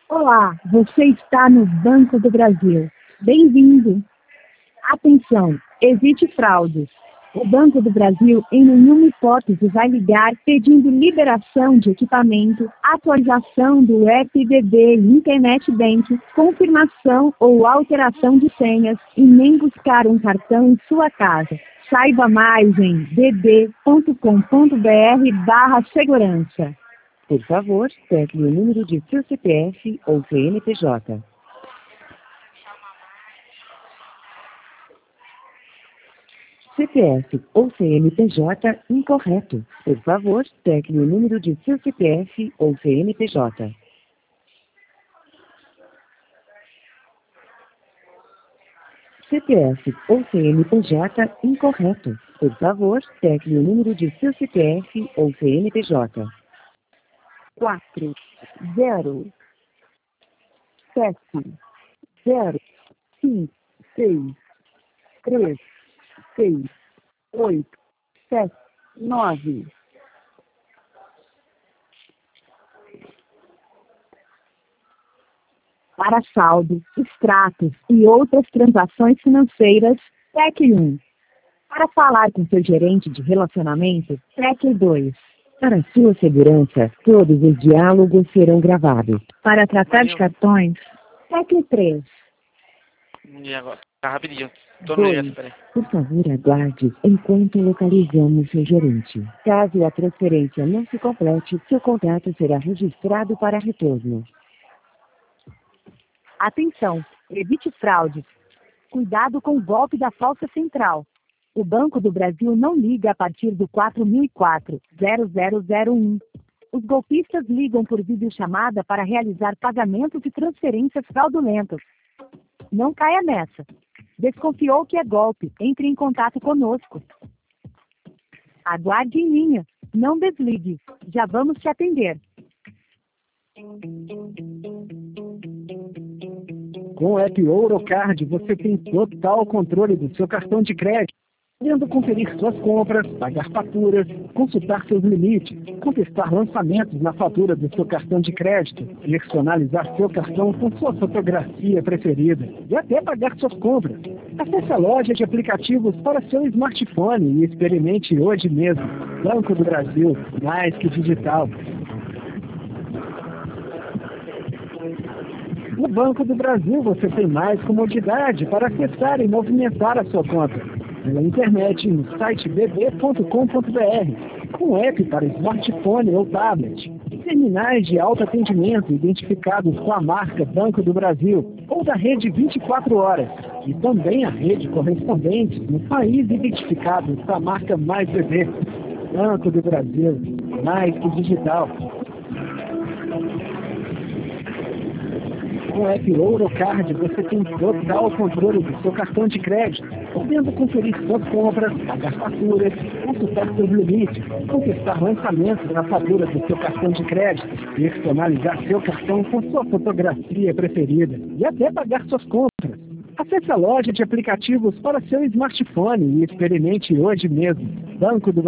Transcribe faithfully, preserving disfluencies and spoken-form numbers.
Olá, você está no Banco do Brasil. Bem-vindo. Atenção, evite fraudes. O Banco do Brasil, em nenhuma hipótese, vai ligar pedindo liberação de equipamento, atualização do app D B e Internet Bank, confirmação ou alteração de senhas, e nem buscar um cartão em sua casa. Saiba mais em d b ponto com ponto b r barra segurança. Por favor, pegue o número de seu C P F ou C N P J. C P F ou C N P J incorreto. Por favor, pegue o número de seu C P F ou C N P J. C P F ou C N P J incorreto. Por favor, pegue o número de seu C P F ou C N P J. quatro, zero, sete, zero, cinco, seis, três, seis, oito, sete, nove. Para saldo, extratos e outras transações financeiras, T E C um. Para falar com seu gerente de relacionamento, T E C dois. Para sua segurança, todos os diálogos serão gravados. Para tratar de cartões, T E C três. E agora? Tá rapidinho. Tô no meio, peraí. Por favor, aguarde enquanto localizamos seu gerente. Caso a transferência não se complete, seu contato será registrado para retorno. Atenção, evite fraudes. Cuidado com o golpe da falsa central. O Banco do Brasil não liga a partir do quatro mil e quatro, zero zero zero um. Os golpistas ligam por videochamada para realizar pagamentos e transferências fraudulentas. Não caia nessa. Desconfiou que é golpe? Entre em contato conosco. Aguarde em linha. Não desligue. Já vamos te atender. Com o app Ourocard, você tem total controle do seu cartão de crédito, podendo conferir suas compras, pagar faturas, consultar seus limites, contestar lançamentos na fatura do seu cartão de crédito, personalizar seu cartão com sua fotografia preferida e até pagar suas compras. Acesse a loja de aplicativos para seu smartphone e experimente hoje mesmo. Banco do Brasil, mais que digital. No Banco do Brasil você tem mais comodidade para acessar e movimentar a sua conta. Pela internet no site b b ponto com ponto b r, com app para smartphone ou tablet, terminais de autoatendimento identificados com a marca Banco do Brasil ou da rede vinte e quatro horas, e também a rede correspondente no país identificados com a marca Mais B B. Banco do Brasil, mais que digital. Com o app Ourocard, você tem total controle do seu cartão de crédito, podendo conferir suas compras, pagar faturas, consultar seus limites, contestar lançamentos na fatura do seu cartão de crédito, personalizar seu cartão com sua fotografia preferida e até pagar suas compras. Acesse a loja de aplicativos para seu smartphone e experimente hoje mesmo. Banco do